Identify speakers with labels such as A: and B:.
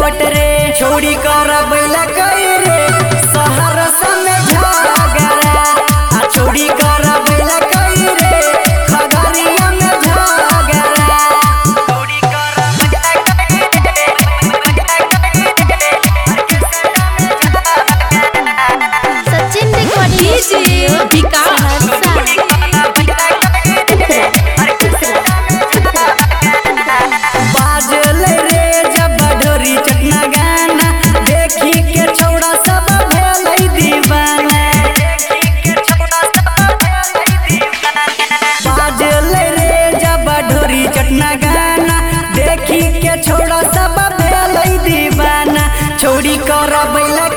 A: मिलावट रे छोड़ी कर बैला कई रे सहरसा में झगड़ा आ छोड़ी कर बैला कई रे खगड़िया में झगड़ा छोड़ी कर
B: सचिन रिकॉर्डिंग स्टूडियो विकास
A: बाजल रे जब ढोरी चटना गाना देखी के छौड़ा सब भेलै दीवाना बाजल रे जब ढोरी चटना गाना देखी के छौड़ा सब भेलै दीवाना छोड़ी कर बैला